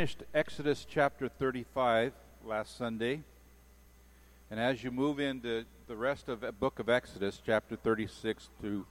Finished Exodus chapter 35 last Sunday. And as you move into the rest of the book of Exodus, chapter 36 to,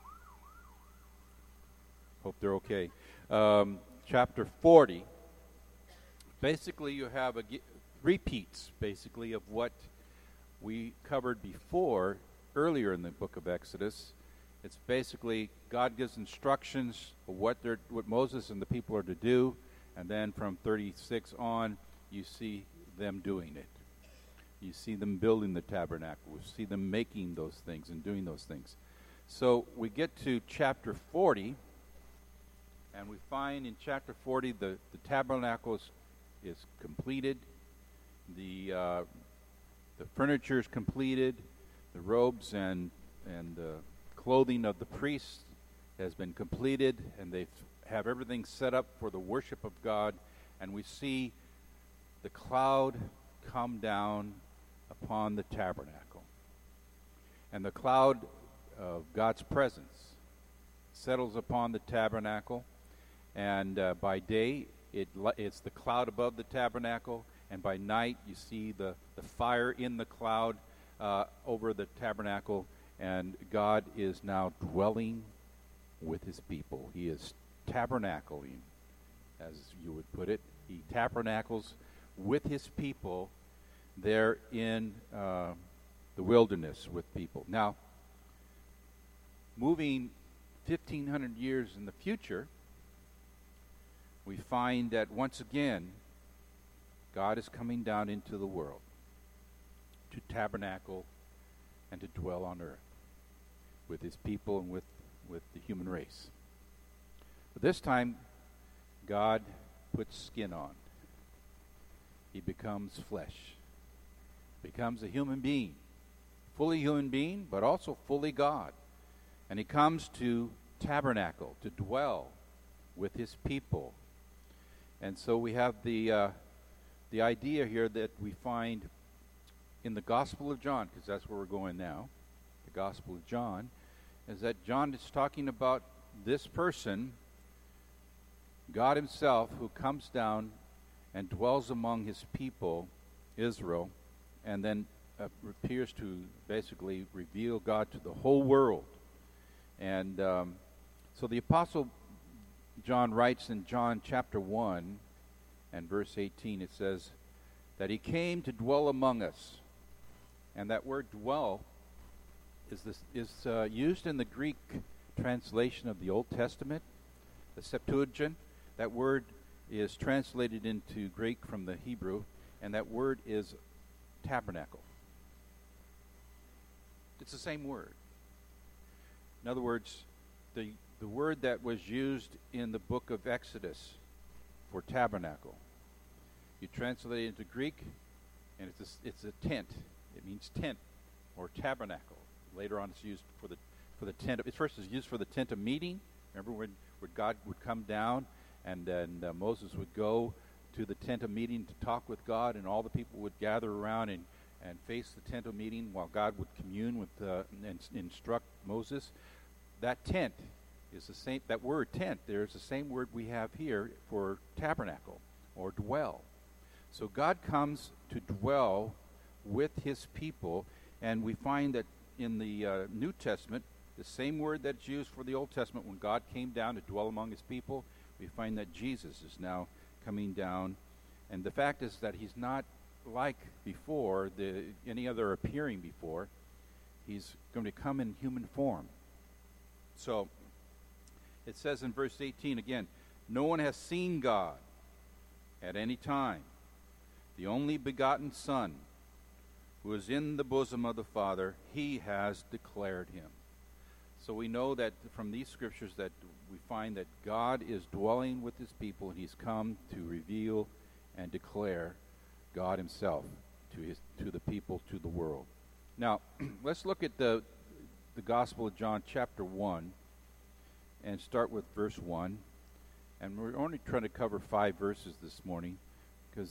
hope they're okay, chapter 40, basically you have repeats, basically, of what we covered before, earlier in the book of Exodus. It's basically God gives instructions of what Moses and the people are to do, and then from 36 on, you see them doing it. You see them building the tabernacle. You see them making those things and doing those things. So we get to chapter 40, and we find in chapter 40 the tabernacle is completed. The furniture is completed. The robes and clothing of the priests has been completed, and they have everything set up for the worship of God. And we see the cloud come down upon the tabernacle. And the cloud of God's presence settles upon the tabernacle. And by day, it's the cloud above the tabernacle. And by night, you see the fire in the cloud over the tabernacle. And God is now dwelling with his people. He is tabernacling, as you would put it. He tabernacles with his people there in the wilderness with people. Now, moving 1,500 years in the future, we find that once again, God is coming down into the world to tabernacle and to dwell on earth with his people and with the human race. But this time, God puts skin on. He becomes flesh. Becomes a human being. Fully human being, but also fully God. And he comes to tabernacle, to dwell with his people. And so we have the idea here that we find in the Gospel of John, because that's where we're going now, the Gospel of John, is that John is talking about this person, God himself, who comes down and dwells among his people, Israel, and then appears to basically reveal God to the whole world. And so the Apostle John writes in John chapter 1 and verse 18, it says that he came to dwell among us. And that word dwell is used in the Greek translation of the Old Testament, the Septuagint. That word is translated into Greek from the Hebrew, and that word is tabernacle. It's the same word. In other words, the word that was used in the book of Exodus for tabernacle, you translate it into Greek, and it's a tent. It means tent or tabernacle. Later on, it's used for the tent. It first is used for the tent of meeting. Remember when God would come down, and then Moses would go to the tent of meeting to talk with God, and all the people would gather around and face the tent of meeting while God would commune with and instruct Moses. That tent is the same. That word tent, there's the same word we have here for tabernacle or dwell. So God comes to dwell with his people, and we find that in the New Testament, the same word that's used for the Old Testament when God came down to dwell among his people, we find that Jesus is now coming down. And the fact is that he's not like before, any other appearing before. He's going to come in human form. So it says in verse 18 again, no one has seen God at any time. The only begotten Son, who is in the bosom of the Father, he has declared him. So we know that from these scriptures that we find that God is dwelling with his people, and he's come to reveal and declare God himself to the people, to the world. Now, let's look at the Gospel of John chapter 1 and start with verse 1. And we're only trying to cover 5 verses this morning because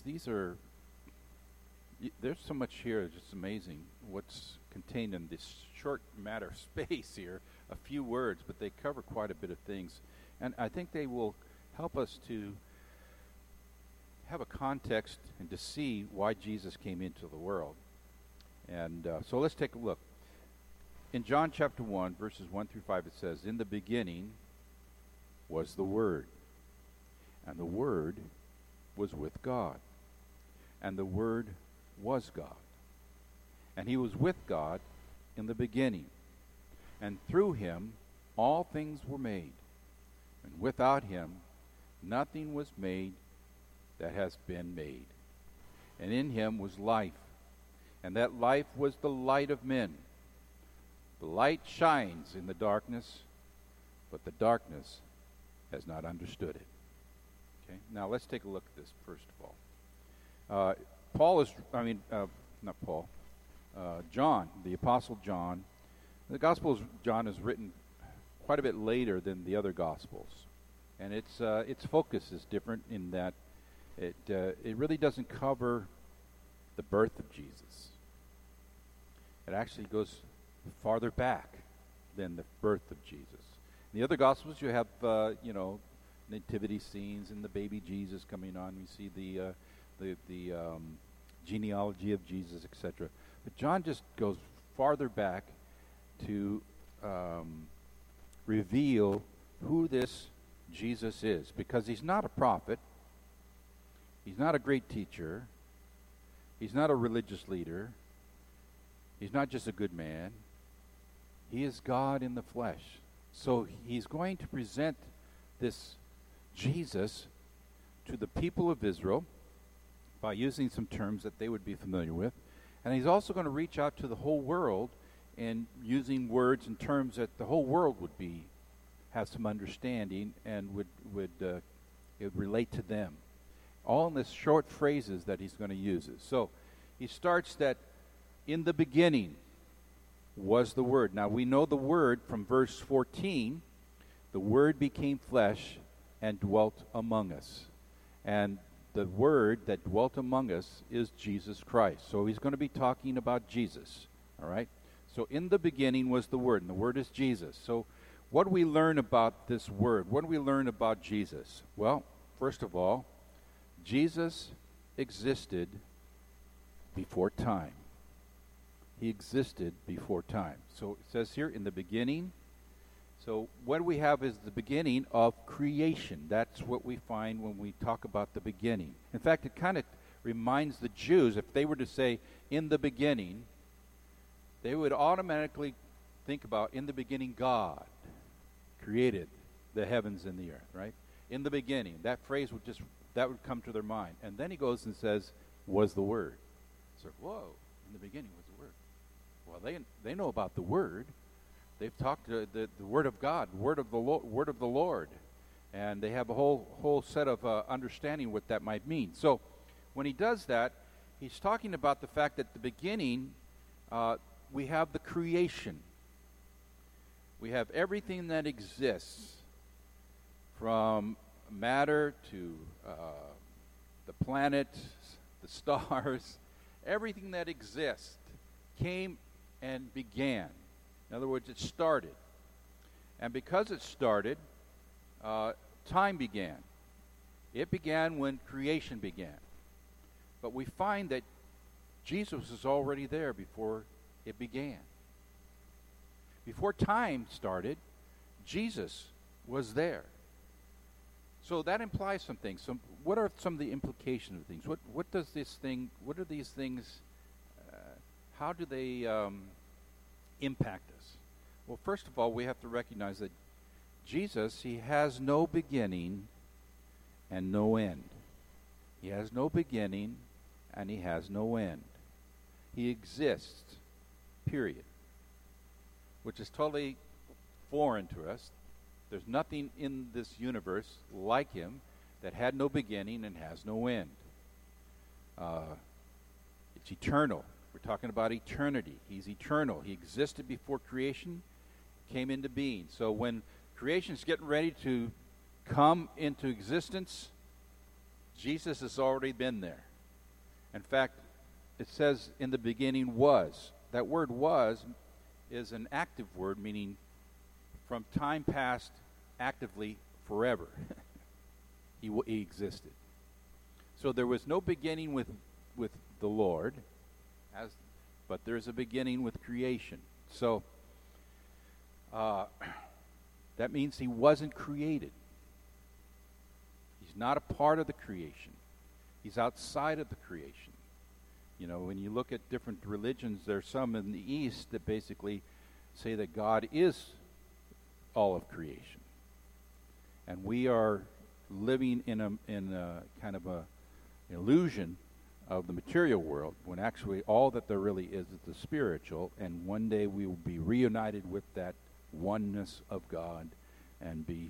there's so much here, it's just amazing what's contained in this short matter of space here. A few words, but they cover quite a bit of things. And I think they will help us to have a context and to see why Jesus came into the world. And so let's take a look. In John chapter 1, verses 1 through 5, it says, "In the beginning was the Word, and the Word was with God, and the Word was God. And he was with God in the beginning. And through him all things were made. And without him nothing was made that has been made. And in him was life, and that life was the light of men. The light shines in the darkness, but the darkness has not understood it." Okay, now let's take a look at this first of all. John, the Apostle John. The Gospel of John is written quite a bit later than the other Gospels, and its focus is different in that it really doesn't cover the birth of Jesus. It actually goes farther back than the birth of Jesus. In the other Gospels, you have nativity scenes and the baby Jesus coming on. You see the genealogy of Jesus, etc. But John just goes farther back to reveal who this Jesus is, because he's not a prophet, he's not a great teacher, he's not a religious leader, he's not just a good man, he is God in the flesh. So he's going to present this Jesus to the people of Israel by using some terms that they would be familiar with. And he's also going to reach out to the whole world and using words and terms that the whole world would have some understanding and would relate to them. All in this short phrases that he's going to use. So he starts that in the beginning was the Word. Now we know the Word from verse 14. The Word became flesh and dwelt among us. And the Word that dwelt among us is Jesus Christ. So he's going to be talking about Jesus. All right? So in the beginning was the Word, and the Word is Jesus. So what do we learn about this Word? What do we learn about Jesus? Well, first of all, Jesus existed before time. He existed before time. So it says here, in the beginning. So what we have is the beginning of creation. That's what we find when we talk about the beginning. In fact, it kind of reminds the Jews, if they were to say, in the beginning, they would automatically think about, in the beginning, God created the heavens and the earth, right? In the beginning. That phrase would come to their mind. And then he goes and says, was the Word. So, whoa, in the beginning was the Word. Well, they know about the Word. They've talked to the Word of God, Word of the Lord, and they have a whole set of understanding what that might mean. So, when he does that, he's talking about the fact that at the beginning, we have the creation. We have everything that exists, from matter to the planets, the stars. Everything that exists came and began. In other words, it started. And because it started, time began. It began when creation began. But we find that Jesus was already there before it began. Before time started, Jesus was there. So that implies some things. What are some of the implications of things? What are these things, how do they impact us? Well, first of all, we have to recognize that Jesus, he has no beginning and no end. He has no beginning and he has no end. He exists, period. Which is totally foreign to us. There's nothing in this universe like him that had no beginning and has no end. It's eternal. We're talking about eternity. He's eternal. He existed before creation came into being. So when creation's getting ready to come into existence, Jesus has already been there. In fact, it says in the beginning was. That word was is an active word, meaning from time past, actively, forever. He existed. So there was no beginning with the Lord, but there's a beginning with creation. So that means he wasn't created. He's not a part of the creation. He's outside of the creation. You know, when you look at different religions, there's some in the East that basically say that God is all of creation. And we are living in a kind of a illusion of the material world, when actually all that there really is the spiritual, and one day we will be reunited with that oneness of God and be,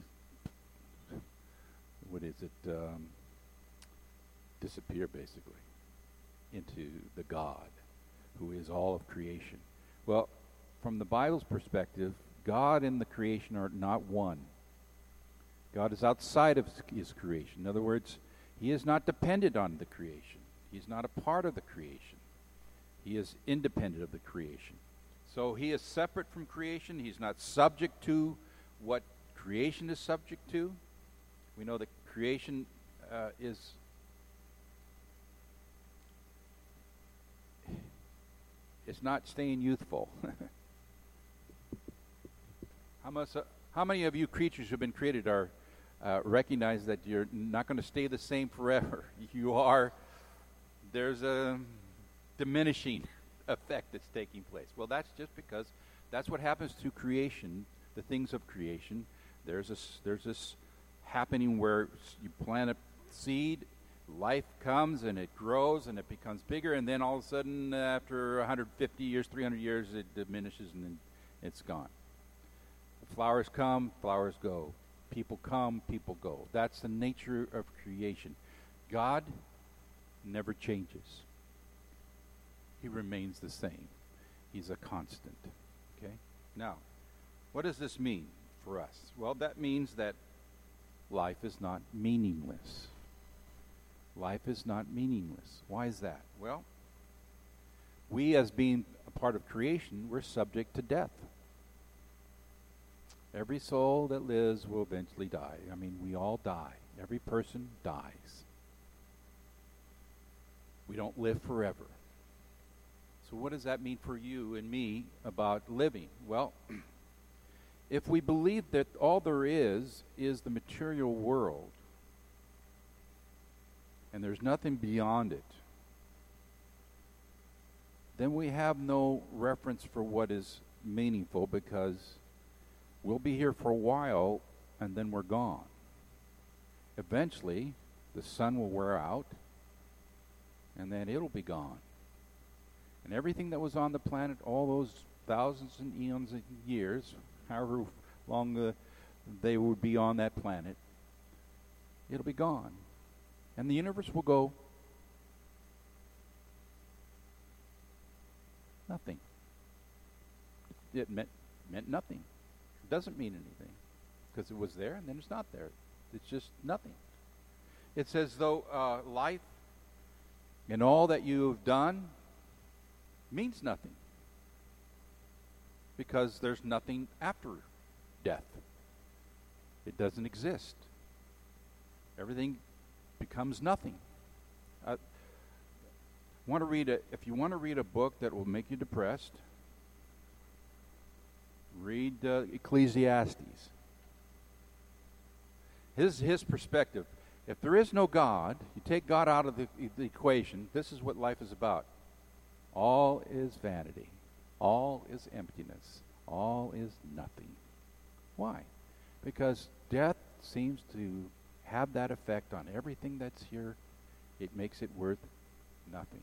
disappear basically into the God who is all of creation. Well, from the Bible's perspective, God and the creation are not one. God is outside of his creation. In other words, he is not dependent on the creation. He's not a part of the creation. He is independent of the creation. So he is separate from creation. He's not subject to what creation is subject to. We know that creation is not staying youthful. How many of you creatures who have been created are recognize that you're not going to stay the same forever? There's a diminishing effect that's taking place. Well, that's just because that's what happens to creation, the things of creation. There's this happening where you plant a seed, life comes and it grows and it becomes bigger, and then all of a sudden after 150 years, 300 years, it diminishes and then it's gone. The flowers come, flowers go. People come, people go. That's the nature of creation. God never changes. He remains the same. He's a constant. Okay? Now, what does this mean for us? Well, that means that life is not meaningless. Life is not meaningless. Why is that? Well, we as being a part of creation, we're subject to death. Every soul that lives will eventually die. I mean, we all die. Every person dies. We don't live forever. So what does that mean for you and me about living? Well, if we believe that all there is the material world, and there's nothing beyond it, then we have no reference for what is meaningful, because we'll be here for a while and then we're gone. Eventually, the sun will wear out and then it'll be gone. And everything that was on the planet, all those thousands and eons of years, however long they would be on that planet, it'll be gone. And the universe will go nothing. It meant nothing. It doesn't mean anything, because it was there and then it's not there. It's just nothing. It's as though life and all that you have done means nothing, because there's nothing after death. It doesn't exist. Everything becomes nothing. If you want to read a book that will make you depressed, read Ecclesiastes. His perspective. If there is no God, you take God out of the equation, this is what life is about. All is vanity. All is emptiness. All is nothing. Why? Because death seems to have that effect on everything that's here. It makes it worth nothing.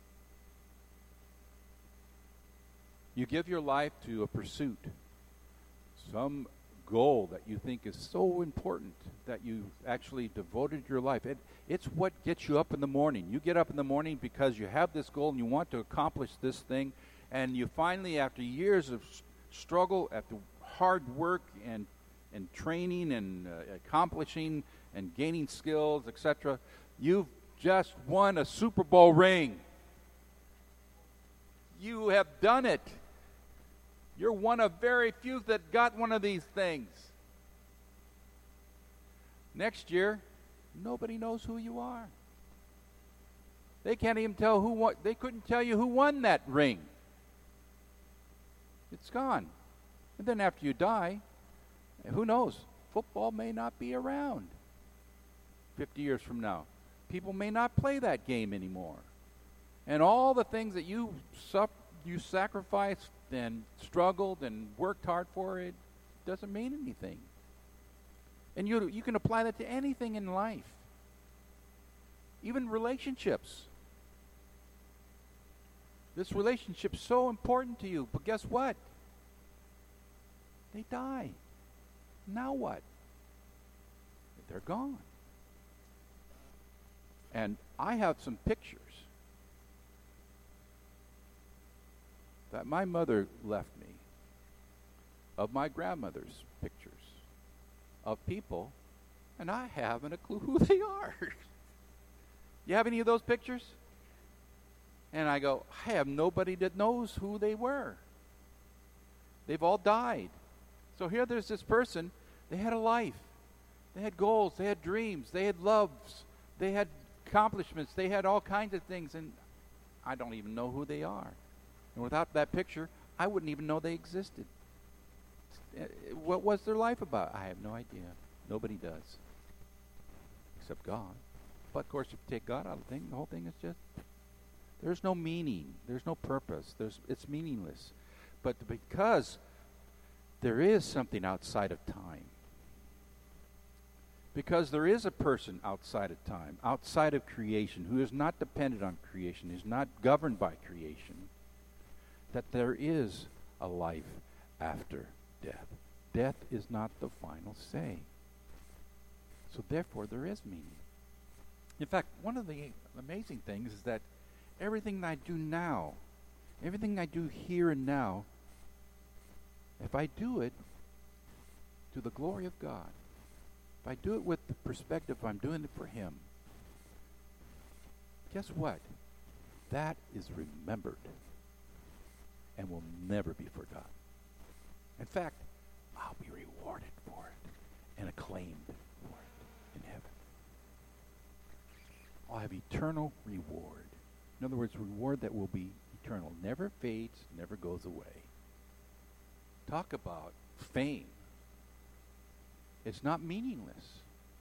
You give your life to a pursuit, some goal that you think is so important that you actually devoted your life. It's what gets you up in the morning. You get up in the morning because you have this goal and you want to accomplish this thing, and you finally, after years of struggle, after hard work and training and accomplishing and gaining skills, etc., you've just won a Super Bowl ring. You have done it. You're one of very few that got one of these things. Next year, nobody knows who you are. They can't even tell who won. They couldn't tell you who won that ring. It's gone. And then after you die, who knows? Football may not be around 50 years from now. People may not play that game anymore. And all the things that you sacrificed and struggled and worked hard for, it doesn't mean anything. And you can apply that to anything in life. Even relationships. This relationship's so important to you, but guess what? They die. Now what? They're gone. And I have some pictures that my mother left me of my grandmother's pictures of people, and I haven't a clue who they are. You have any of those pictures? And I go, I have nobody that knows who they were. They've all died. So here there's this person, they had a life. They had goals, they had dreams, they had loves, they had accomplishments, they had all kinds of things, and I don't even know who they are. And without that picture, I wouldn't even know they existed. What was their life about? I have no idea. Nobody does. Except God. But of course, if you take God out of the thing, the whole thing is just, there's no meaning. There's no purpose. It's meaningless. But because there is something outside of time, because there is a person outside of time, outside of creation, who is not dependent on creation, is not governed by creation, that there is a life after death. Death is not the final say. So therefore, there is meaning. In fact, one of the amazing things is that everything that I do now, everything I do here and now, if I do it to the glory of God, if I do it with the perspective I'm doing it for Him, guess what? That is remembered and will never be forgotten. In fact, I'll be rewarded for it and acclaimed for it in heaven. I'll have eternal reward. In other words, reward that will be eternal, never fades, never goes away. Talk about fame. It's not meaningless.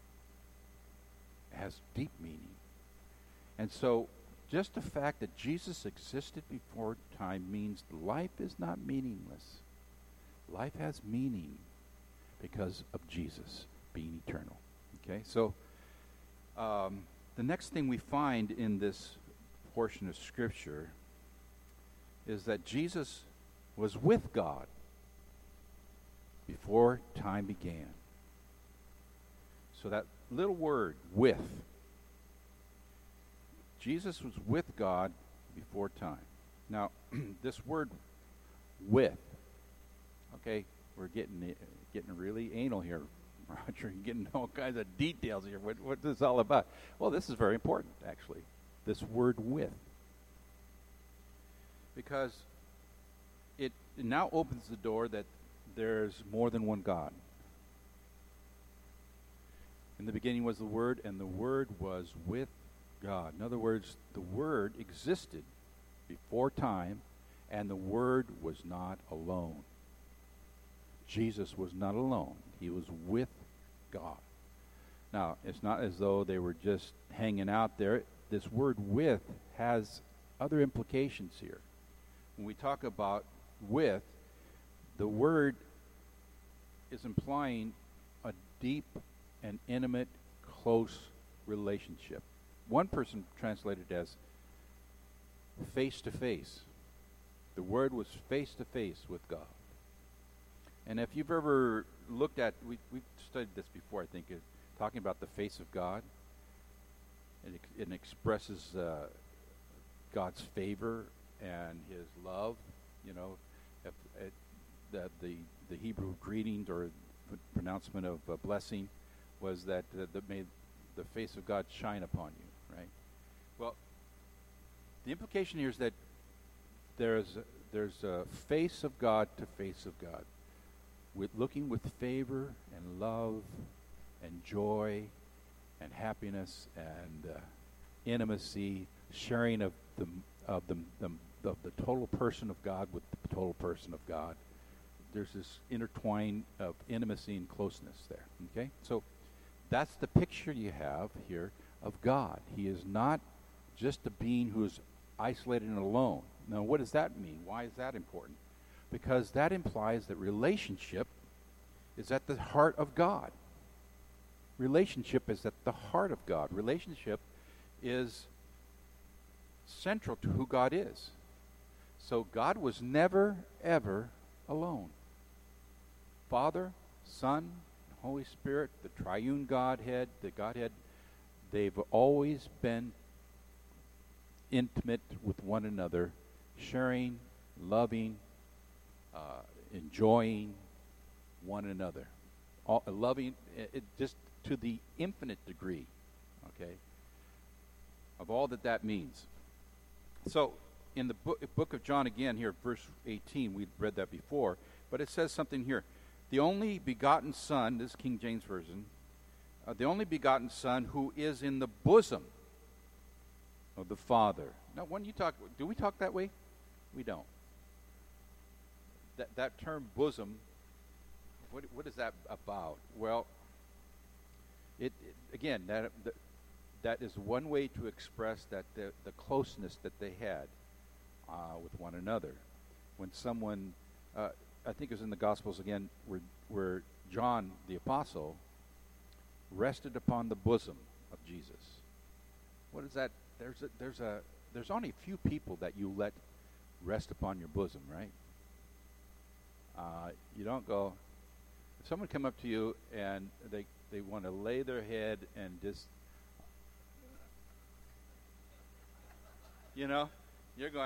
It has deep meaning. And so, just the fact that Jesus existed before time means life is not meaningless. Life has meaning because of Jesus being eternal. Okay, so the next thing we find in this portion of Scripture is that Jesus was with God before time began. So that little word, with. Jesus was with God before time. Now, this word, with, okay, we're getting really anal here, Roger. You're getting all kinds of details here. What is this all about? Well, this is very important, actually, this word with. Because it now opens the door that there's more than one God. In the beginning was the Word, and the Word was with God. In other words, the Word existed before time, and the Word was not alone. Jesus was not alone. He was with God. Now, it's not as though they were just hanging out there. This word with has other implications here. When we talk about with, the word is implying a deep and intimate, close relationship. One person translated it as face to face. The word was face to face with God. And if you've ever looked at, we've studied this before, I think, talking about the face of God. It expresses God's favor and His love. You know, the Hebrew greetings or pronouncement of blessing was that may the face of God shine upon you, right? Well, the implication here is that there's a face of God to face of God, with looking with favor and love and joy and happiness and intimacy sharing of the total person of God with the total person of God. There's this intertwine of intimacy and closeness there. Okay? So that's the picture you have here of God. He is not just a being who is isolated and alone. Now, what does that mean? Why is that important? Because that implies that relationship is at the heart of God. Relationship is at the heart of God. Relationship is central to who God is. So God was never, ever alone. Father, Son, Holy Spirit, the triune Godhead, the Godhead, they've always been intimate with one another, sharing, loving, enjoying one another. Loving it just to the infinite degree, okay, of all that means. So, in the book of John again here, verse 18, we've read that before, but it says something here. The only begotten Son, this is King James Version, the only begotten Son who is in the bosom of the Father. Now, when you talk, do we talk that way? We don't. That term bosom, what is that about? Well, again, that is one way to express that the closeness that they had with one another. When someone, I think it was in the Gospels again, where John the Apostle rested upon the bosom of Jesus. What is that? There's only a few people that you let rest upon your bosom, right? You don't go. If someone come up to you and they want to lay their head and just, you're going,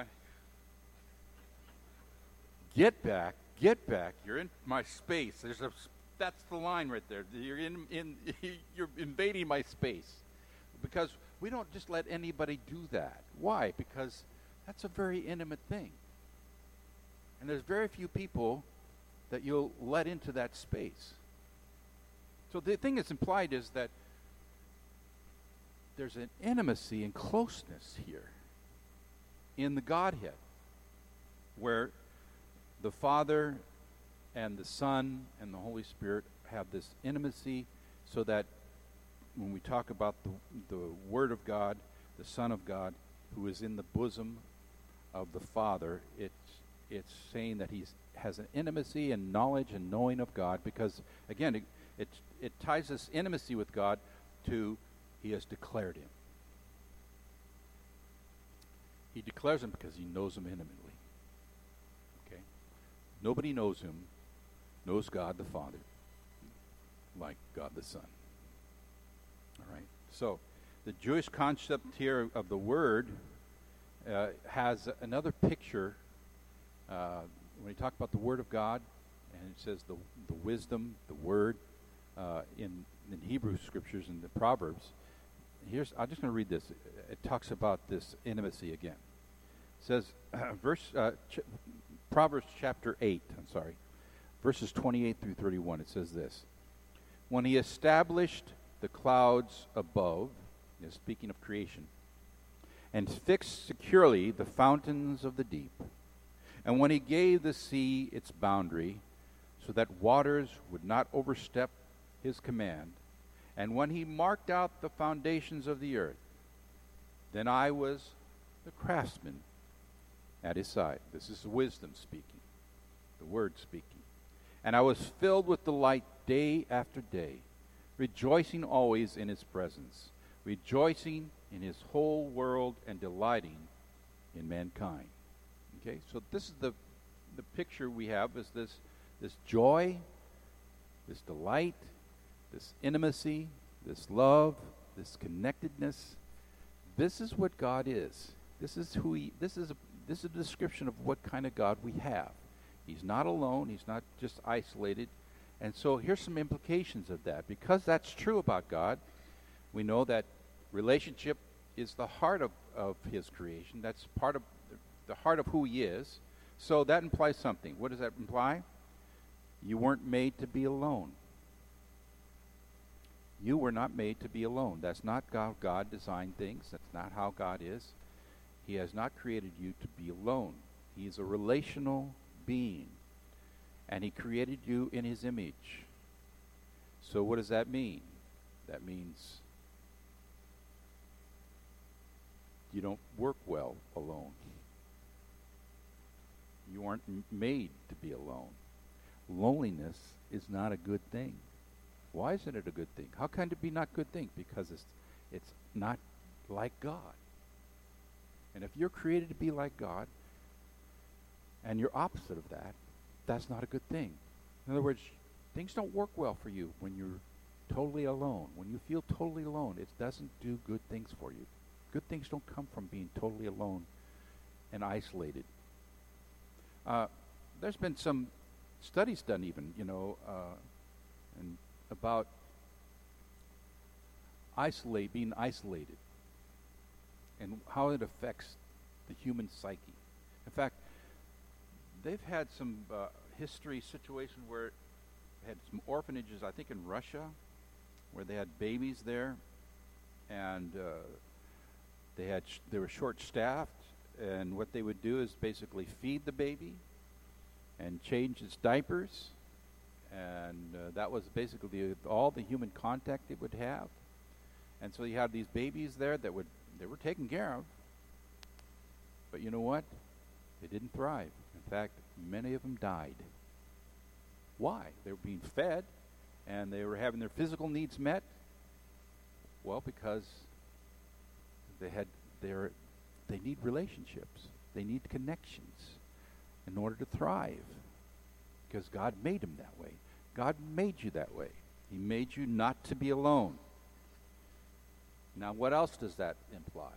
get back, you're in my space. That's the line right there. You're you're invading my space. Because we don't just let anybody do that. Why? Because that's a very intimate thing. And there's very few people that you'll let into that space. So the thing that's implied is that there's an intimacy and closeness here in the Godhead, where the Father and the Son and the Holy Spirit have this intimacy, so that when we talk about the Word of God, the Son of God, who is in the bosom of the Father, it's saying that he has an intimacy and knowledge and knowing of God, because, again, it ties this intimacy with God to he has declared him. He declares him because he knows him intimately. Okay? Nobody knows God the Father, like God the Son. All right? So, the Jewish concept here of the Word has another picture. When you talk about the Word of God, and it says the wisdom, the Word, in Hebrew scriptures and the Proverbs, I'm just going to read this. It talks about this intimacy again. It says, Proverbs chapter 8, verses 28 through 31, it says this. When he established the clouds above, speaking of creation, and fixed securely the fountains of the deep, and when he gave the sea its boundary, so that waters would not overstep his command, and when he marked out the foundations of the earth, then I was the craftsman at his side. This is wisdom speaking, the Word speaking. And I was filled with delight day after day, rejoicing always in his presence, rejoicing in his whole world and delighting in mankind. Okay, so this is the picture we have, is this joy, this delight, this intimacy, this love, this connectedness. This is what God is. This is a description of what kind of God we have. He's not alone. He's not just isolated. And so here's some implications of that. Because that's true about God, we know that relationship is the heart of his creation. That's part of the heart of who he is. So that implies something. What does that imply? You weren't made to be alone. You were not made to be alone. That's not how God designed things. That's not how God is. He has not created you to be alone. He is a relational being, and he created you in his image. So what does that mean? That means you don't work well alone. You aren't made to be alone. Loneliness is not a good thing. Why isn't it a good thing? How can it be not a good thing? Because it's not like God. And if you're created to be like God, and you're opposite of that, that's not a good thing. In other words, things don't work well for you when you're totally alone. When you feel totally alone, it doesn't do good things for you. Good things don't come from being totally alone and isolated. There's been some studies done even, and about being isolated and how it affects the human psyche. In fact, they've had some history situation where had some orphanages, I think in Russia, where they had babies there, and they were short-staffed, and what they would do is basically feed the baby and change its diapers, and that was basically all the human contact it would have. And so you had these babies there they were taken care of, but you know what? They didn't thrive. In fact, many of them died. Why? They were being fed, and they were having their physical needs met. Well, because they need relationships. They need connections in order to thrive, because God made them that way. God made you that way. He made you not to be alone. Now, what else does that imply?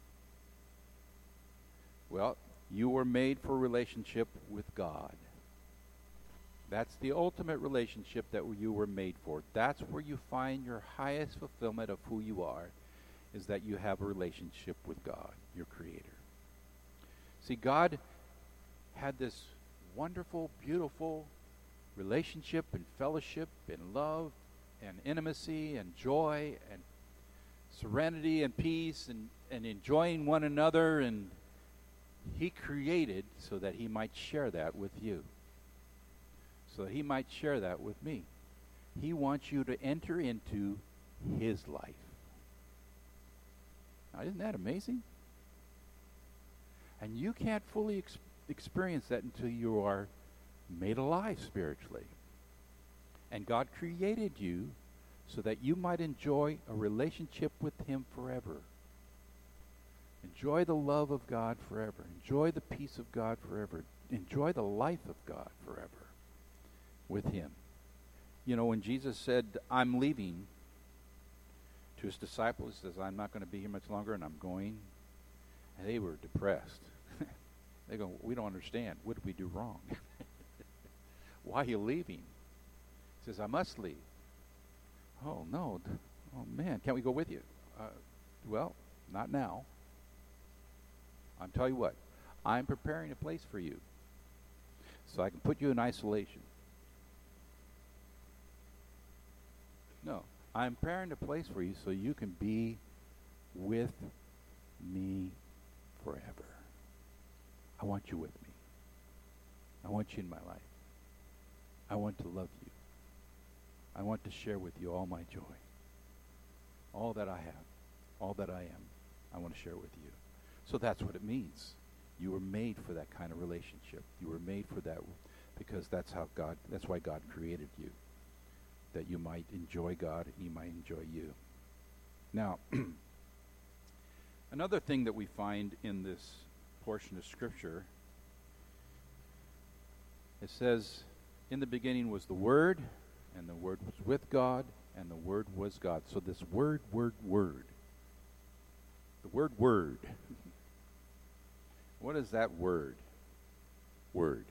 Well, you were made for a relationship with God. That's the ultimate relationship that you were made for. That's where you find your highest fulfillment of who you are, is that you have a relationship with God, your Creator. See, God had this wonderful, beautiful relationship and fellowship and love and intimacy and joy and serenity and peace and enjoying one another, and He created so that He might share that with you, so that He might share that with me. He wants you to enter into His life. Now, isn't that amazing? And you can't fully experience that until you are made alive spiritually. And God created you so that you might enjoy a relationship with Him forever. Enjoy the love of God forever. Enjoy the peace of God forever. Enjoy the life of God forever with Him. You know, when Jesus said, "I'm leaving," to His disciples, He says, "I'm not going to be here much longer, and I'm going." And they were depressed. They go, "We don't understand. What did we do wrong? Why are you leaving?" He says, "I must leave." "Oh, no. Oh, man, can't we go with you?" Well, not now. I'll tell you what. I'm preparing a place for you so I can put you in isolation. No, I'm preparing a place for you so you can be with me forever. I want you with me. I want you in my life. I want to love you. I want to share with you all my joy. All that I have, all that I am, I want to share with you. So that's what it means. You were made for that kind of relationship. You were made for that because that's why God created you. That you might enjoy God and He might enjoy you. Now, another thing that we find in this portion of Scripture, it says, "In the beginning was the Word, and the Word was with God, and the Word was God." So this word. The word word. What is that word? Word.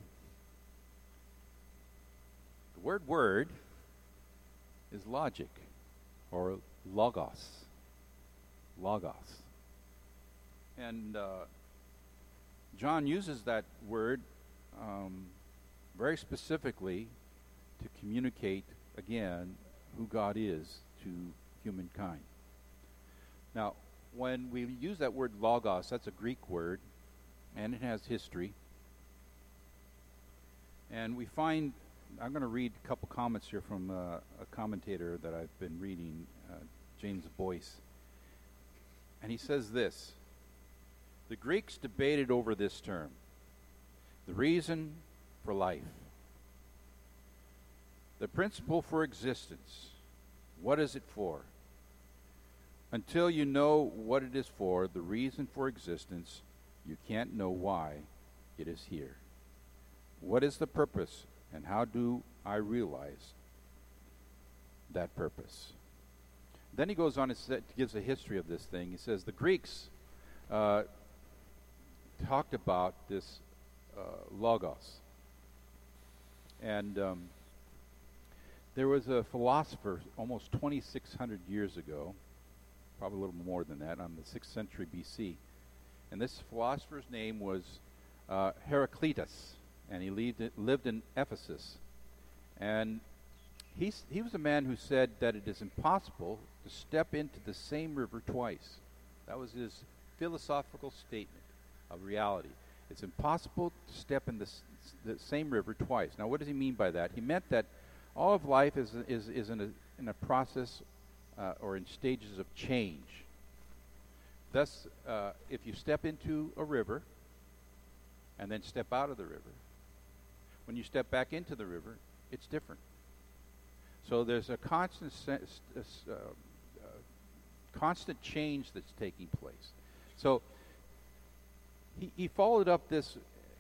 The word word is logic, or logos. Logos. And John uses that word very specifically to communicate, again, who God is to humankind. Now, when we use that word logos, that's a Greek word, and it has history. And we find, I'm going to read a couple comments here from a commentator that I've been reading, James Boyce. And he says this: the Greeks debated over this term, the reason for life, the principle for existence. What is it for? Until you know what it is for, the reason for existence, you can't know why it is here. What is the purpose, and how do I realize that purpose? Then he goes on and gives a history of this thing. He says the Greeks talked about this logos. And there was a philosopher almost 2,600 years ago, probably a little more than that, on the 6th century B.C. And this philosopher's name was Heraclitus, and he lived in Ephesus. And he was a man who said that it is impossible to step into the same river twice. That was his philosophical statement of reality. It's impossible to step in the same river twice. Now, what does he mean by that? He meant that all of life is in a process or in stages of change. Thus, if you step into a river and then step out of the river, when you step back into the river, it's different. So there's a constant change that's taking place. So he followed up this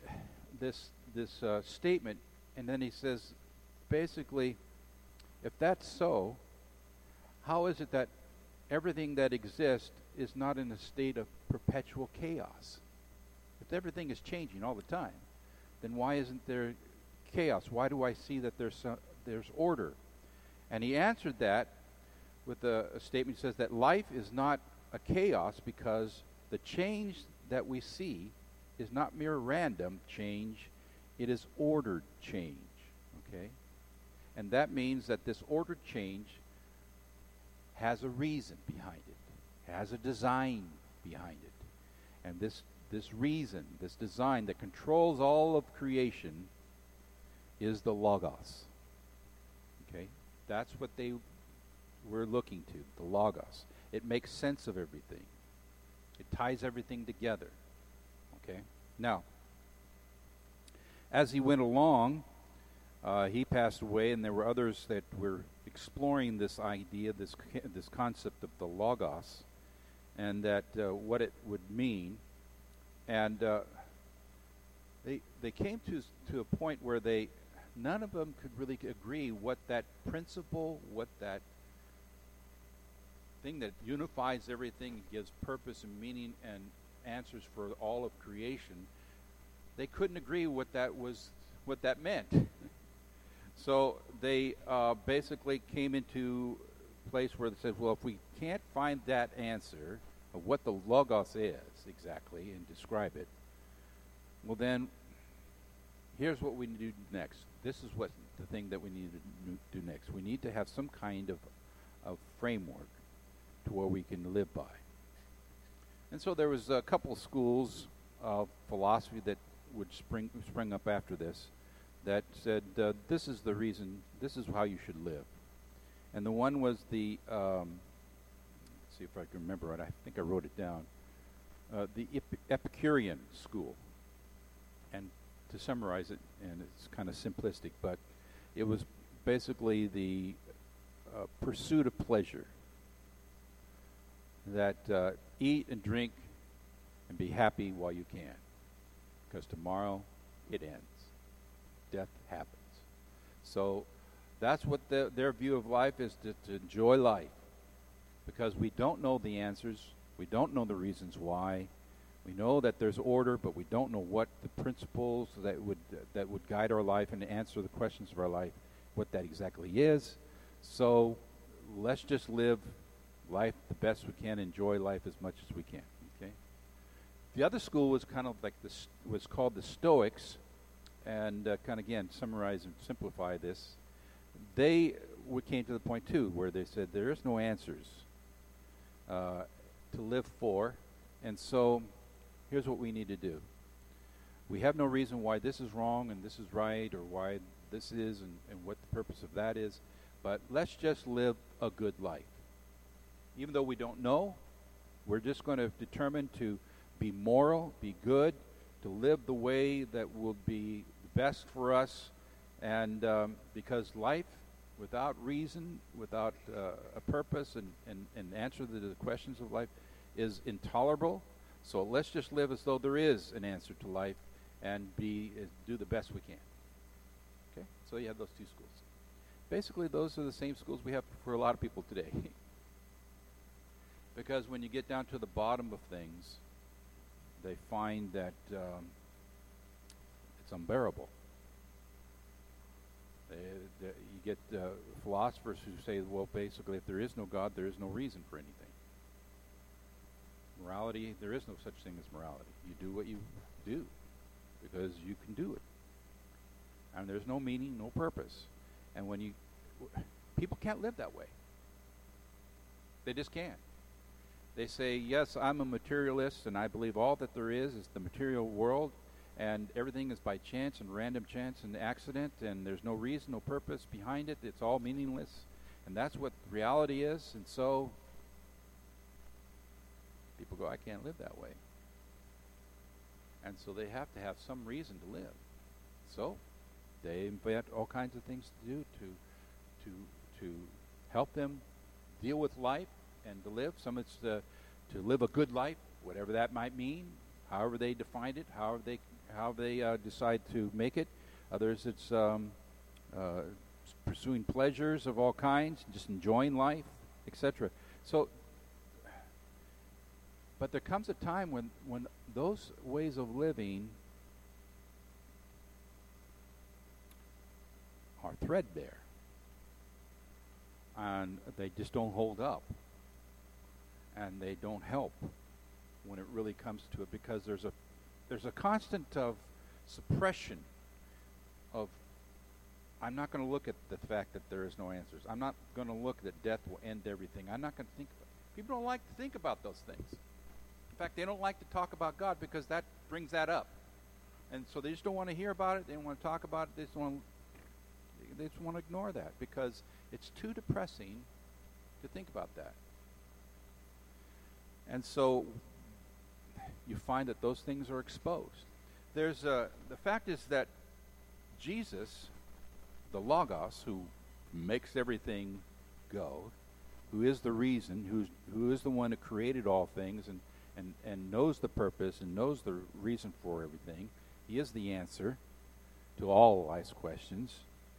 statement, and then he says, basically, if that's so, how is it that everything that exists is not in a state of perpetual chaos? If everything is changing all the time, then why isn't there chaos? Why do I see that there's order? And he answered that with a statement. He says that life is not a chaos because the change that we see is not mere random change, it is ordered change. Okay? And that means that this ordered change has a reason behind it, has a design behind it. And this reason, this design that controls all of creation is the Logos. Okay? That's what they were looking to, the Logos. It makes sense of everything. It ties everything together. Okay? Now, as he went along, he passed away, and there were others that were exploring this idea, this concept of the Logos, and that what it would mean. And they came to a point where none of them could really agree what that principle, what that thing that unifies everything, gives purpose and meaning and answers for all of creation. They couldn't agree what that meant. So they basically came into a place where they said, well, if we can't find that answer of what the Logos is exactly and describe it, well then, here's what we need to do next. This is what the thing that we need to do next. We need to have some kind of framework to where we can live by. And so there was a couple of schools of philosophy that would spring up after this that said, this is the reason, this is how you should live. And the one was let's see if I can remember it. I think I wrote it down. The Epicurean school. And to summarize it, and it's kind of simplistic, but it was basically the pursuit of pleasure. That eat and drink and be happy while you can, because tomorrow it ends. Death happens. So that's what their view of life is, to enjoy life, because we don't know the answers, we don't know the reasons why. We know that there's order, but we don't know what the principles that would guide our life and answer the questions of our life, what that exactly is. So let's just live life the best we can, enjoy life as much as we can. Okay. The other school was kind of like was called the Stoics, and kind of again summarize and simplify this. They came to the point too where they said there is no answers. to live for. And so here's what we need to do. We have no reason why this is wrong and this is right, or why this is and what the purpose of that is. But let's just live a good life. Even though we don't know, we're just going to determine to be moral, be good, to live the way that will be best for us. And because life without reason, without a purpose and answer to the questions of life is intolerable. So let's just live as though there is an answer to life and do the best we can. Okay? So you have those two schools. Basically, those are the same schools we have for a lot of people today. Because when you get down to the bottom of things, they find that it's unbearable. You get philosophers who say, well, basically, if there is no God, there is no reason for anything. Morality, there is no such thing as morality. You do what you do because you can do it. And there's no meaning, no purpose. And people can't live that way. They just can't. They say, yes, I'm a materialist, and I believe all that there is the material world, and everything is by chance and random chance and accident, and there's no reason, no purpose behind it. It's all meaningless, and that's what reality is. And so people go, I can't live that way. And so they have to have some reason to live. So they invent all kinds of things to do to help them deal with life and to live. Some it's to live a good life, whatever that might mean, however they define it, how they decide to make it. Others it's pursuing pleasures of all kinds, just enjoying life, etc. So, but there comes a time when those ways of living are threadbare, and they just don't hold up, and they don't help when it really comes to it, because there's a constant of suppression of, I'm not going to look at the fact that there is no answers. I'm not going to look that death will end everything. I'm not going to think about it. People don't like to think about those things. In fact, they don't like to talk about God because that brings that up. And so they just don't want to hear about it. They don't want to talk about it. They just want to ignore that because it's too depressing to think about that. And so you find that those things are exposed. The fact is that Jesus, the Logos, who makes everything go, who is the reason, who is the one that created all things and knows the purpose and knows the reason for everything, he is the answer to all life's questions.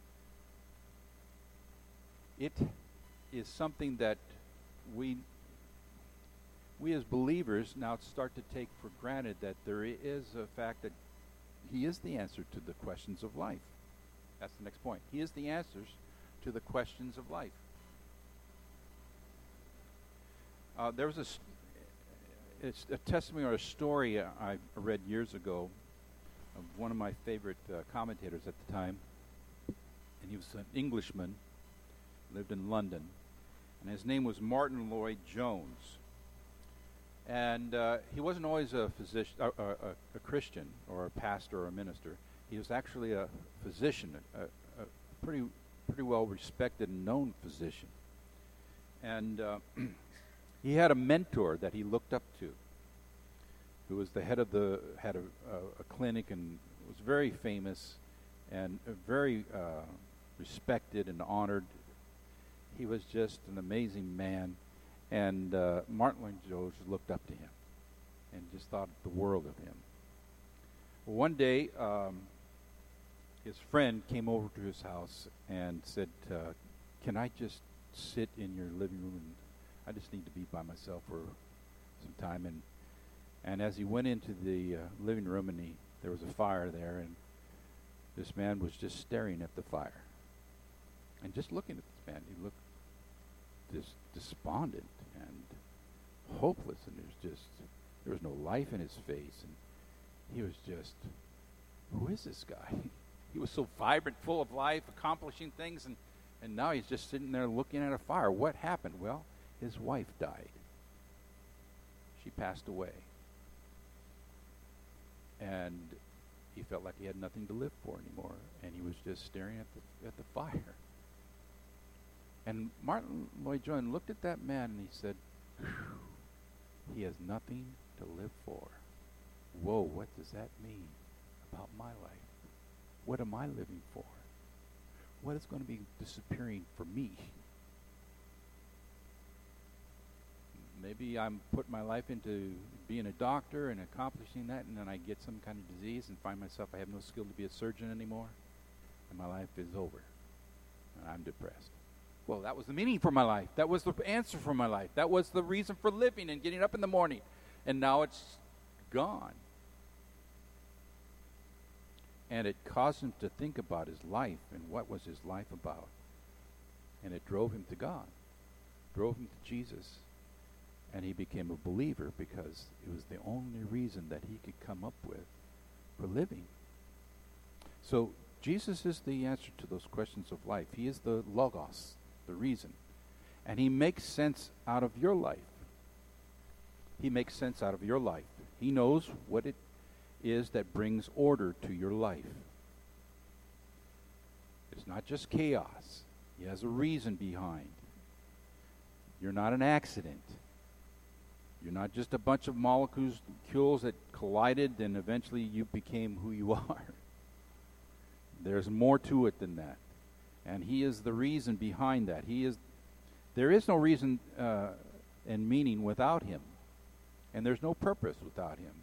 It is something that we as believers now start to take for granted, that there is a fact that he is the answer to the questions of life. That's the next point. He is the answers to the questions of life. There was a testimony or a story I read years ago of one of my favorite commentators at the time, and he was an Englishman, lived in London, and his name was Martin Lloyd-Jones. And he wasn't always a physician, a Christian, or a pastor or a minister. He was actually a physician, a pretty well respected and known physician. And he had a mentor that he looked up to, who was the head of had a clinic and was very famous and very respected and honored. He was just an amazing man. And Martin Lloyd-Jones looked up to him and just thought the world of him. Well, one day, his friend came over to his house and said, can I just sit in your living room? And I just need to be by myself for some time. And as he went into the living room, and there was a fire there, and this man was just staring at the fire. And just looking at this man, he looked just despondent and hopeless, and there was no life in his face, and he was just, who is this guy? He was so vibrant, full of life, accomplishing things, and now he's just sitting there looking at a fire. What happened? Well, his wife died. she passed away. And he felt like he had nothing to live for anymore, and he was just staring at the fire. And Martin Lloyd-Jones looked at that man and he said, he has nothing to live for. Whoa, what does that mean about my life? What am I living for? What is going to be disappearing for me? Maybe I'm putting my life into being a doctor and accomplishing that, and then I get some kind of disease and find myself I have no skill to be a surgeon anymore, and my life is over, and I'm depressed. Well, that was the meaning for my life. That was the answer for my life. That was the reason for living and getting up in the morning, and now it's gone. And it caused him to think about his life and what was his life about. And it drove him to God, drove him to Jesus. And he became a believer because it was the only reason that he could come up with for living. So Jesus is the answer to those questions of life. He is the logos, the reason. And he makes sense out of your life. He makes sense out of your life. He knows what it is that brings order to your life. It's not just chaos. He has a reason behind. You're not an accident. You're not just a bunch of molecules that collided and eventually you became who you are. There's more to it than that. And he is the reason behind that. There is no reason and meaning without him. And there's no purpose without him.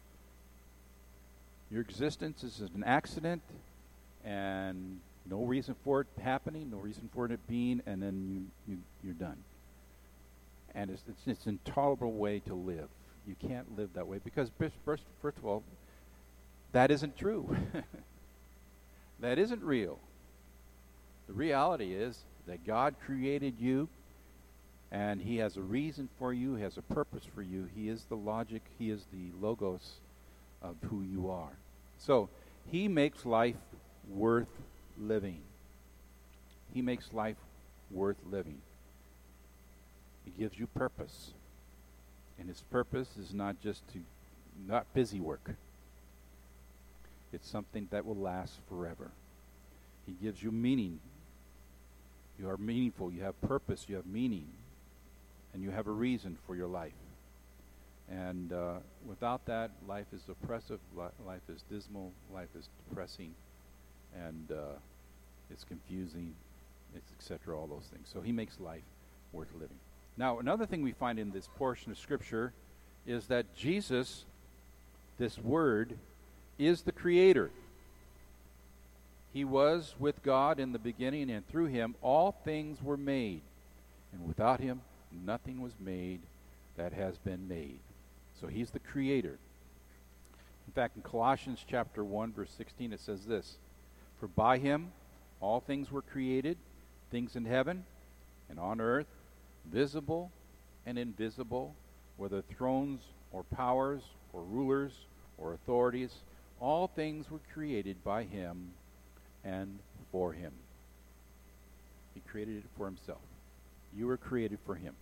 Your existence is an accident and no reason for it happening, no reason for it being, and then you're done. And it's an intolerable way to live. You can't live that way because, first of all, that isn't true. That isn't real. The reality is that God created you, and he has a reason for you, he has a purpose for you. He is the logic, he is the logos of who you are. So, he makes life worth living. He makes life worth living. He gives you purpose. And his purpose is not busy work. It's something that will last forever. He gives you meaning. You are meaningful. You have purpose. You have meaning. And you have a reason for your life. And without that, life is oppressive. Life is dismal. Life is depressing. And it's confusing. It's etc. All those things. So he makes life worth living. Now, another thing we find in this portion of Scripture is that Jesus, this Word, is the Creator. He was with God in the beginning, and through him all things were made. And without him, nothing was made that has been made. So he's the Creator. In fact, in Colossians chapter 1, verse 16, it says this, "For by him all things were created, things in heaven and on earth, visible and invisible, whether thrones or powers or rulers or authorities, all things were created by him and for him." He created it for himself. You were created for him.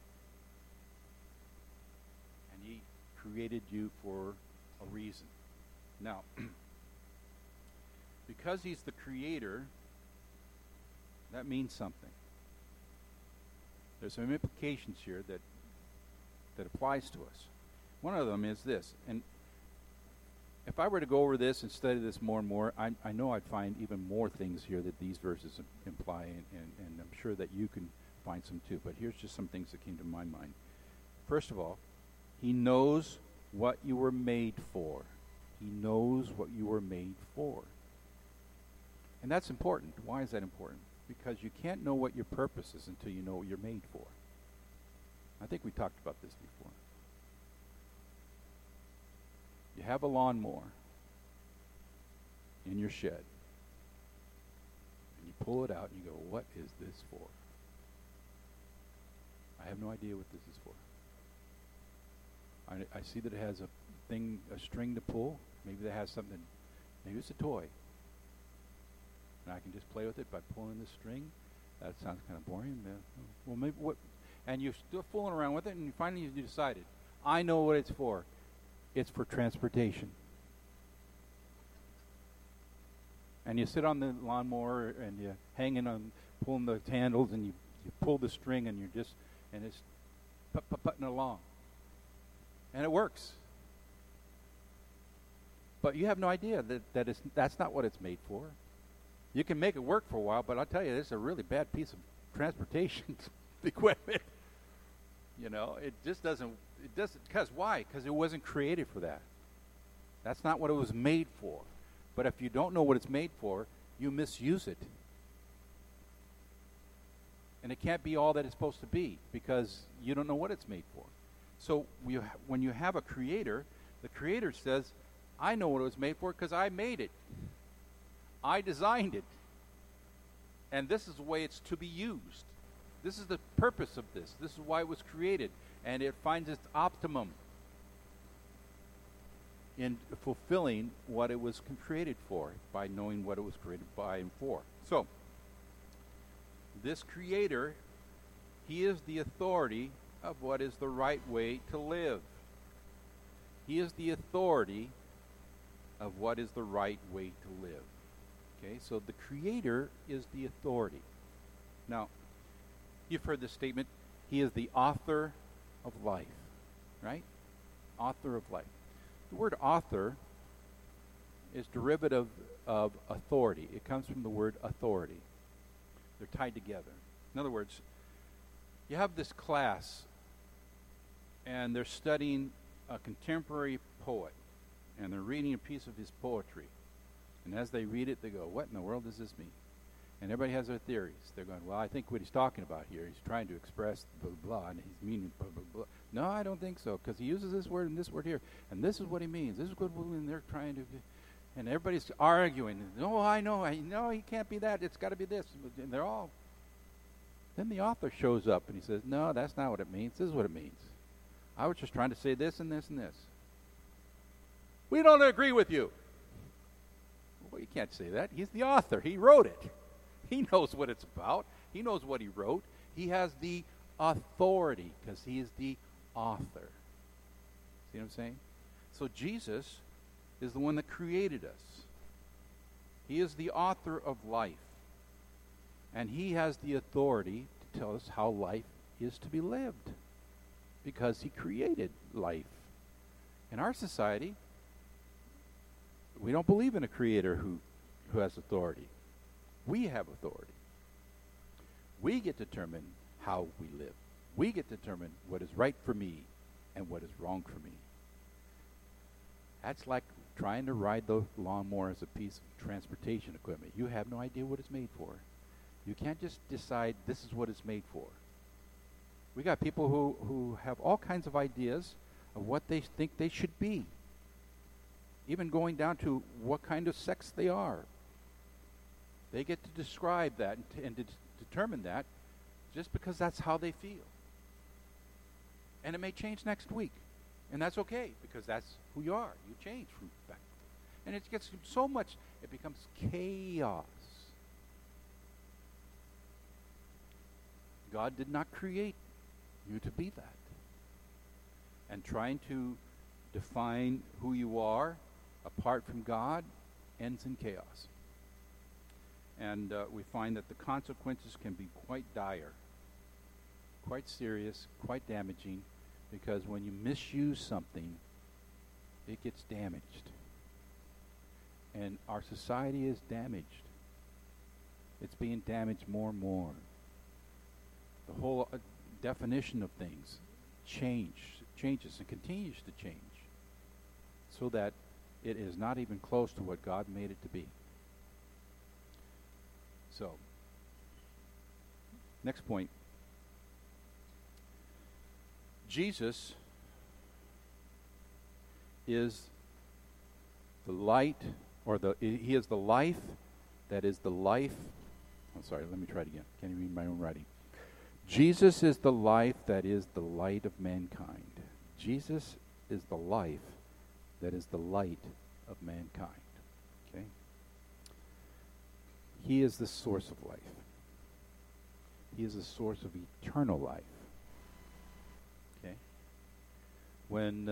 And he created you for a reason. Now, because he's the Creator, that means something. There's some implications here that applies to us. One of them is this, and if I were to go over this and study this more and more, I know I'd find even more things here that these verses imply, and I'm sure that you can find some too, but here's just some things that came to my mind. First of all, he knows what you were made for. He knows what you were made for. And that's important. Why is that important? Because you can't know what your purpose is until you know what you're made for. I think we talked about this before. You have a lawnmower in your shed. And you pull it out and you go, what is this for? I have no idea what this is for. I see that it has a string to pull. Maybe that has something. Maybe it's a toy. And I can just play with it by pulling the string. That sounds kind of boring. Well, maybe what? And you're still fooling around with it, and finally you decided, I know what it's for. It's for transportation. And you sit on the lawnmower and you're hanging on, pulling the handles, and you pull the string, and it's putting along. And it works. But you have no idea that's not what it's made for. You can make it work for a while, but I'll tell you, it's a really bad piece of transportation equipment. It just doesn't, because why? Because it wasn't created for that. That's not what it was made for. But if you don't know what it's made for, you misuse it. And it can't be all that it's supposed to be because you don't know what it's made for. So when you have a creator, the creator says, I know what it was made for because I made it. I designed it. And this is the way it's to be used. This is the purpose of this. This is why it was created. And it finds its optimum in fulfilling what it was created for by knowing what it was created by and for. So, this creator, he is the authority of what is the right way to live. He is the authority of what is the right way to live. Okay, so the creator is the authority. Now, you've heard this statement, he is the author of life, right? Author of life. The word author is derivative of authority. It comes from the word authority. They're tied together. In other words, you have this class, and they're studying a contemporary poet, and they're reading a piece of his poetry. And as they read it, they go, what in the world does this mean? And everybody has their theories. They're going, well, I think what he's talking about here, he's trying to express blah, blah, blah, and he's meaning blah, blah, blah. No, I don't think so, because he uses this word and this word here, and this is what he means. This is what they're trying to do. And everybody's arguing. No, I know, he can't be that. It's got to be this. And they're all. Then the author shows up, and he says, no, that's not what it means. This is what it means. I was just trying to say this and this and this. We don't agree with you. Well, you can't say that. He's the author. He wrote it. He knows what it's about. He knows what he wrote. He has the authority because he is the author. See what I'm saying? So Jesus is the one that created us. He is the author of life. And he has the authority to tell us how life is to be lived because he created life. In our society, we don't believe in a creator who has authority. We have authority. We get to determine how we live. We get to determine what is right for me and what is wrong for me. That's like trying to ride the lawnmower as a piece of transportation equipment. You have no idea what it's made for. You can't just decide this is what it's made for. We got people who have all kinds of ideas of what they think they should be. Even going down to what kind of sex they are. They get to describe that and to determine that just because that's how they feel. And it may change next week. And that's okay because that's who you are. You change from back. And it gets so much, it becomes chaos. God did not create you to be that. And trying to define who you are apart from God ends in chaos. And we find that the consequences can be quite dire, quite serious, quite damaging, because when you misuse something, it gets damaged. And our society is damaged. It's being damaged more and more. The whole definition of things changes and continues to change so that it is not even close to what God made it to be. So, next point. Jesus is the light, or he is the life that is the life. I'm sorry, let me try it again. Can't even read my own writing. Jesus is the life that is the light of mankind. Jesus is the life that is the light of mankind. Okay? He is the source of life. He is the source of eternal life. Okay? When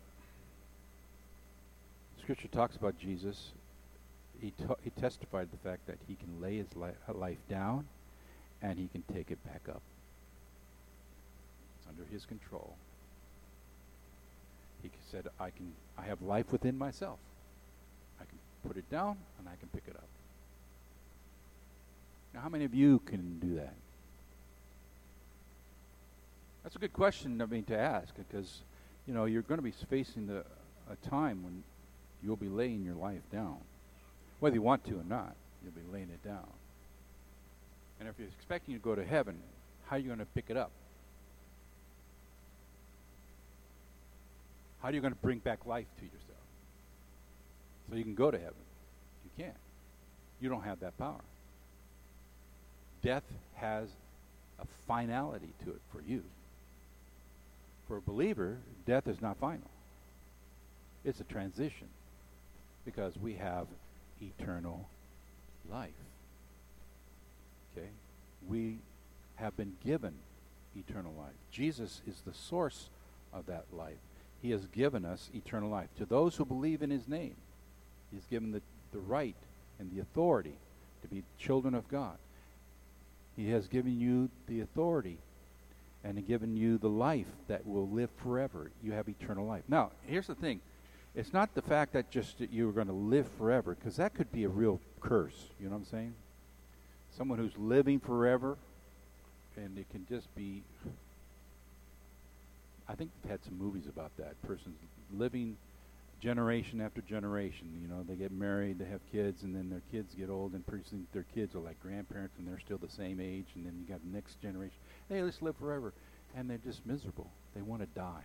Scripture talks about Jesus, he testified the fact that he can lay his life down and he can take it back up. It's under his control. He said, I have life within myself. I can put it down and I can pick it up. Now, how many of you can do that? That's a good question, to ask, because, you're going to be facing a time when you'll be laying your life down. Whether you want to or not, you'll be laying it down. And if you're expecting to go to heaven, how are you going to pick it up? How are you going to bring back life to yourself so you can go to heaven? You can't. You don't have that power. Death has a finality to it for you. For a believer, death is not final. It's a transition because we have eternal life. Okay? We have been given eternal life. Jesus is the source of that life. He has given us eternal life. To those who believe in his name, he's given the right and the authority to be children of God. He has given you the authority and given you the life that will live forever. You have eternal life. Now, here's the thing. It's not the fact that just that you're going to live forever, because that could be a real curse. You know what I'm saying? Someone who's living forever, and it can just be... I think we've had some movies about that. Person's living generation after generation. They get married, they have kids, and then their kids get old, and pretty soon their kids are like grandparents, and they're still the same age, and then you got the next generation. Hey, let's live forever. And they're just miserable. They want to die.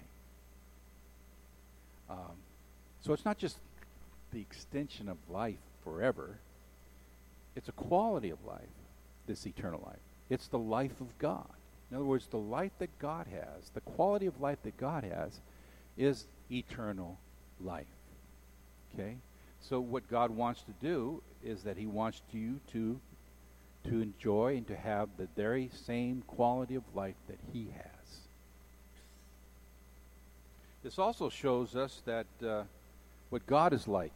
So it's not just the extension of life forever. It's a quality of life, this eternal life. It's the life of God. In other words, the life that God has, the quality of life that God has, is eternal life. Okay? So what God wants to do is that he wants you to enjoy and to have the very same quality of life that he has. This also shows us that what God is like.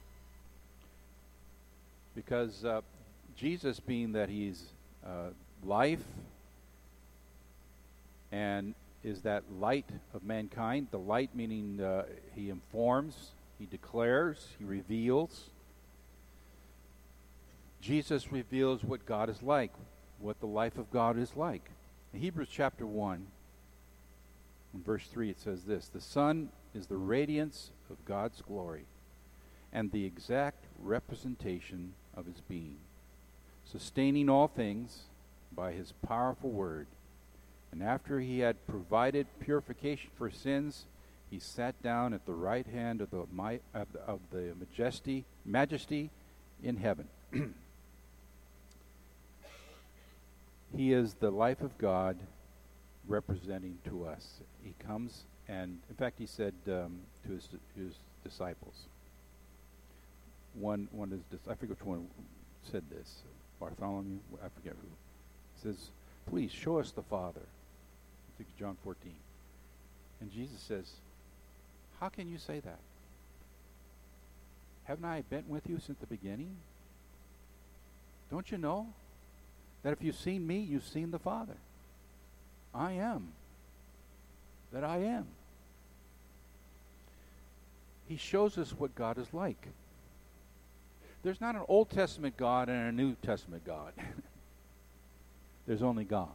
Because Jesus, being that he's life and is that light of mankind, the light meaning he informs, he declares, he reveals. Jesus reveals what God is like, what the life of God is like. In Hebrews chapter 1, in verse 3, it says this: the Son is the radiance of God's glory and the exact representation of his being, sustaining all things by his powerful word. And after he had provided purification for sins, he sat down at the right hand of the majesty in heaven. He is the life of God representing to us. He comes, and in fact, he said to his disciples. One I forget which one said this. Bartholomew, I forget who. Says, "Please show us the Father." I think it's John 14. And Jesus says, "How can you say that? Haven't I been with you since the beginning? Don't you know that if you've seen me, you've seen the Father? I am that I am." He shows us what God is like. There's not an Old Testament God and a New Testament God. There's only God.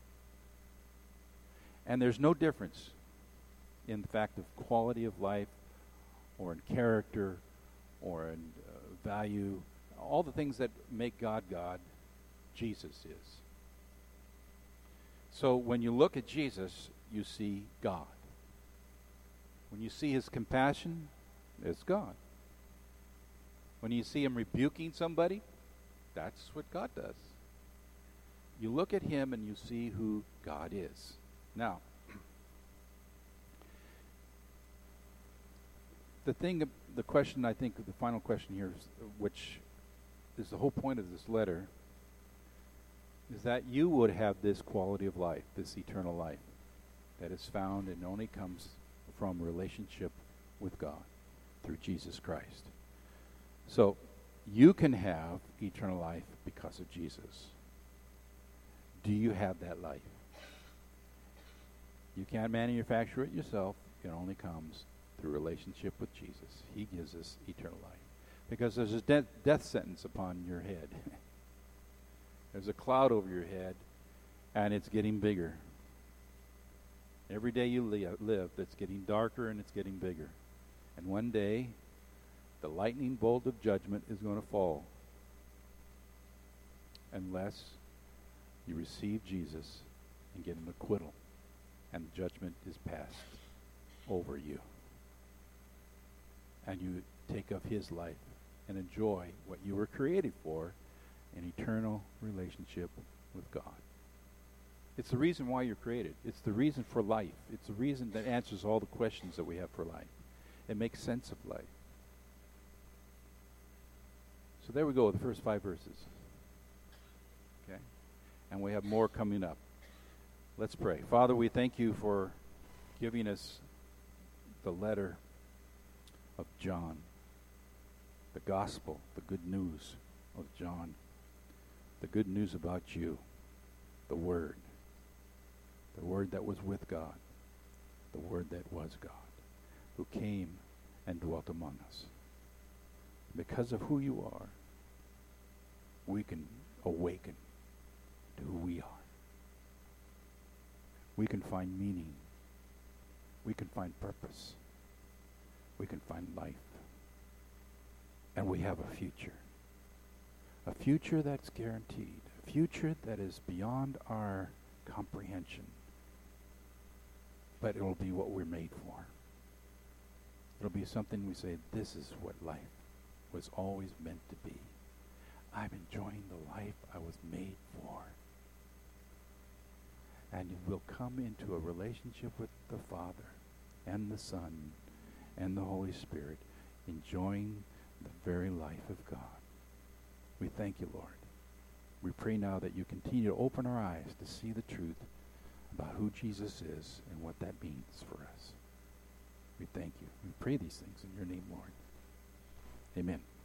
And there's no difference in the fact of quality of life or in character or in value. All the things that make God God, Jesus is. So when you look at Jesus, you see God. When you see his compassion, it's God. When you see him rebuking somebody, that's what God does. You look at him and you see who God is. Now, the question, I think, the final question here, which is the whole point of this letter, is that you would have this quality of life, this eternal life, that is found and only comes from relationship with God through Jesus Christ. So you can have eternal life because of Jesus. Do you have that life? You can't manufacture it yourself. It only comes through relationship with Jesus. He gives us eternal life. Because there's a death sentence upon your head. There's a cloud over your head, and it's getting bigger. Every day you live, it's getting darker and it's getting bigger. And one day, the lightning bolt of judgment is going to fall. Unless you receive Jesus and get an acquittal, and the judgment is passed over you. And you take up his life and enjoy what you were created for, an eternal relationship with God. It's the reason why you're created. It's the reason for life. It's the reason that answers all the questions that we have for life. It makes sense of life. So there we go, the first 5 verses. Okay? And we have more coming up. Let's pray. Father, we thank you for giving us the letter of John, the gospel, the good news of John, the good news about you, the Word that was with God, the Word that was God, who came and dwelt among us. Because of who you are, we can awaken to who we are. We can find meaning. We can find purpose. We can find life. And we have a future. A future that's guaranteed. A future that is beyond our comprehension. But it will be what we're made for. It'll be something we say, this is what life was always meant to be. I'm enjoying the life I was made for. And you will come into a relationship with the Father and the Son and the Holy Spirit, enjoying the very life of God. We thank you, Lord. We pray now that you continue to open our eyes to see the truth about who Jesus is and what that means for us. We thank you. We pray these things in your name, Lord. Amen.